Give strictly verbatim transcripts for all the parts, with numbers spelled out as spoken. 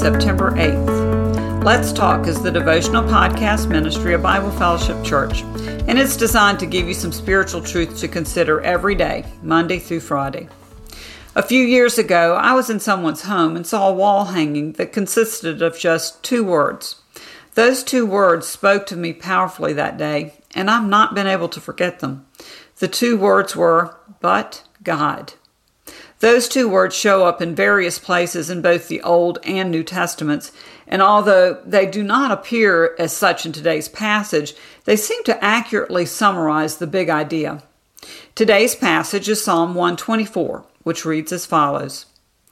September eighth. Let's Talk is the devotional podcast ministry of Bible Fellowship Church, and it's designed to give you some spiritual truth to consider every day, Monday through Friday. A few years ago, I was in someone's home and saw a wall hanging that consisted of just two words. Those two words spoke to me powerfully that day, and I've not been able to forget them. The two words were, "But God." Those two words show up in various places in both the Old and New Testaments, and although they do not appear as such in today's passage, they seem to accurately summarize the big idea. Today's passage is Psalm one twenty-four, which reads as follows.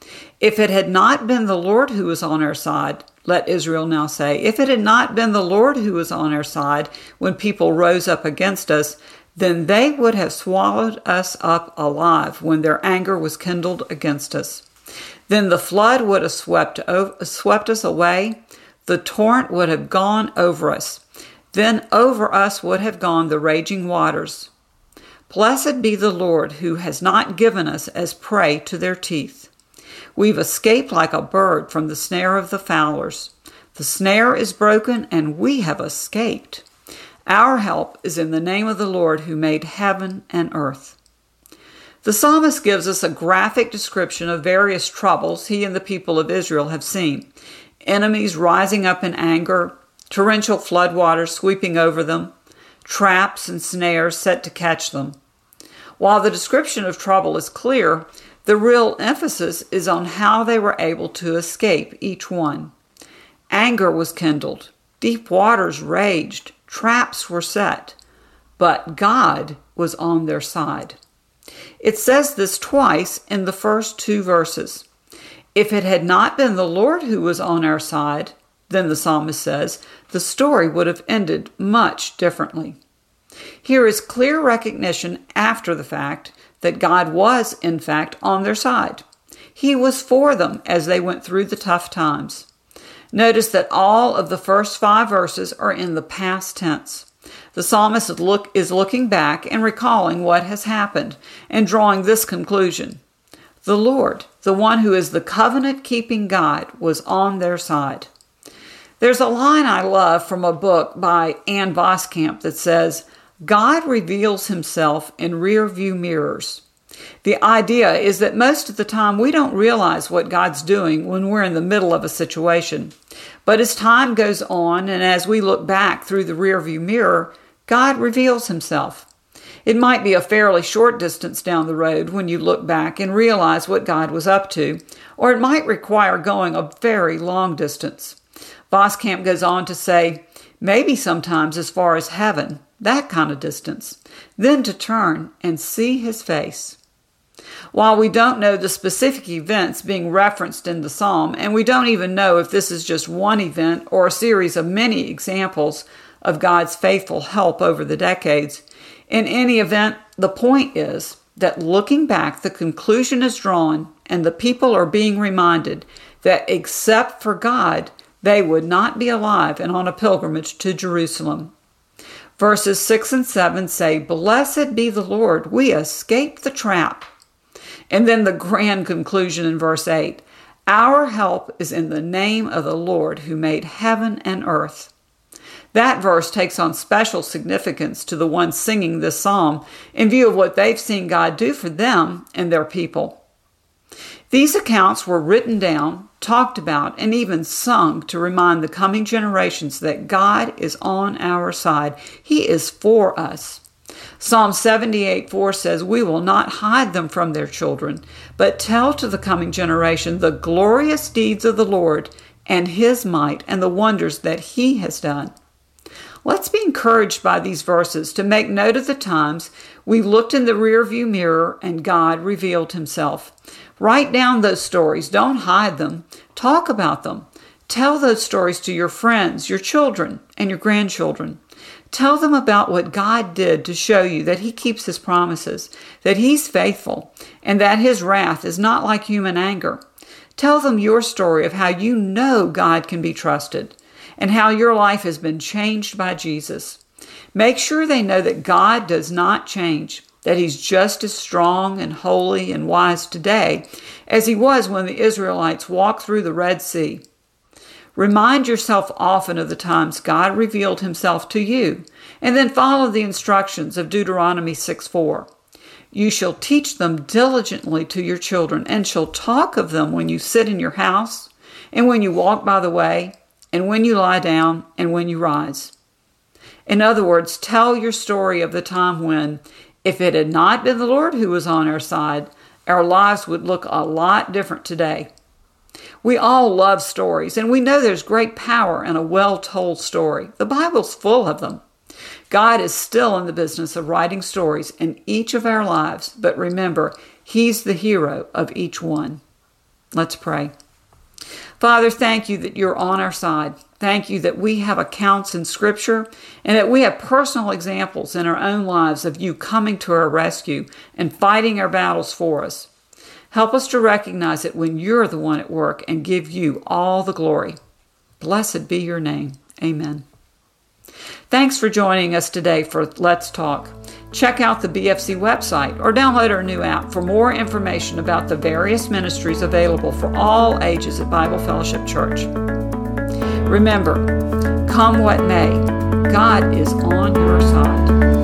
If it had not been the Lord who was on our side, let Israel now say, if it had not been the Lord who was on our side when people rose up against us, then they would have swallowed us up alive when their anger was kindled against us. Then the flood would have swept, over, swept us away, the torrent would have gone over us. Then over us would have gone the raging waters. Blessed be the Lord who has not given us as prey to their teeth. We've escaped like a bird from the snare of the fowlers. The snare is broken and we have escaped. Our help is in the name of the Lord who made heaven and earth. The psalmist gives us a graphic description of various troubles he and the people of Israel have seen. Enemies rising up in anger, torrential floodwaters sweeping over them, traps and snares set to catch them. While the description of trouble is clear, the real emphasis is on how they were able to escape each one. Anger was kindled, deep waters raged, traps were set, but God was on their side. It says this twice in the first two verses. If it had not been the Lord who was on our side, then the psalmist says, the story would have ended much differently. Here is clear recognition after the fact that God was, in fact, on their side. He was for them as they went through the tough times. Notice that all of the first five verses are in the past tense. The psalmist is, look, is looking back and recalling what has happened and drawing this conclusion. The Lord, the one who is the covenant-keeping God, was on their side. There's a line I love from a book by Ann Voskamp that says, God reveals himself in rear-view mirrors. The idea is that most of the time we don't realize what God's doing when we're in the middle of a situation. But as time goes on and as we look back through the rearview mirror, God reveals himself. It might be a fairly short distance down the road when you look back and realize what God was up to, or it might require going a very long distance. Voskamp goes on to say, maybe sometimes as far as heaven, that kind of distance, then to turn and see his face. While we don't know the specific events being referenced in the psalm, and we don't even know if this is just one event or a series of many examples of God's faithful help over the decades, in any event, the point is that looking back, the conclusion is drawn and the people are being reminded that except for God, they would not be alive and on a pilgrimage to Jerusalem. Verses six and seven say, Blessed be the Lord, we escaped the trap. And then the grand conclusion in verse eight, Our help is in the name of the Lord who made heaven and earth. That verse takes on special significance to the ones singing this psalm in view of what they've seen God do for them and their people. These accounts were written down, talked about, and even sung to remind the coming generations that God is on our side. He is for us. Psalm seventy-eight four says, We will not hide them from their children, but tell to the coming generation the glorious deeds of the Lord and his might and the wonders that he has done. Let's be encouraged by these verses to make note of the times we looked in the rearview mirror and God revealed himself. Write down those stories. Don't hide them. Talk about them. Tell those stories to your friends, your children, and your grandchildren. Tell them about what God did to show you that he keeps his promises, that he's faithful, and that his wrath is not like human anger. Tell them your story of how you know God can be trusted and how your life has been changed by Jesus. Make sure they know that God does not change, that he's just as strong and holy and wise today as he was when the Israelites walked through the Red Sea. Remind yourself often of the times God revealed himself to you, and then follow the instructions of Deuteronomy six four. You shall teach them diligently to your children, and shall talk of them when you sit in your house, and when you walk by the way, and when you lie down, and when you rise. In other words, tell your story of the time when, if it had not been the Lord who was on our side, our lives would look a lot different today. We all love stories, and we know there's great power in a well-told story. The Bible's full of them. God is still in the business of writing stories in each of our lives, but remember, He's the hero of each one. Let's pray. Father, thank you that you're on our side. Thank you that we have accounts in Scripture and that we have personal examples in our own lives of you coming to our rescue and fighting our battles for us. Help us to recognize it when you're the one at work and give you all the glory. Blessed be your name. Amen. Thanks for joining us today for Let's Talk. Check out the B F C website or download our new app for more information about the various ministries available for all ages at Bible Fellowship Church. Remember, come what may, God is on your side.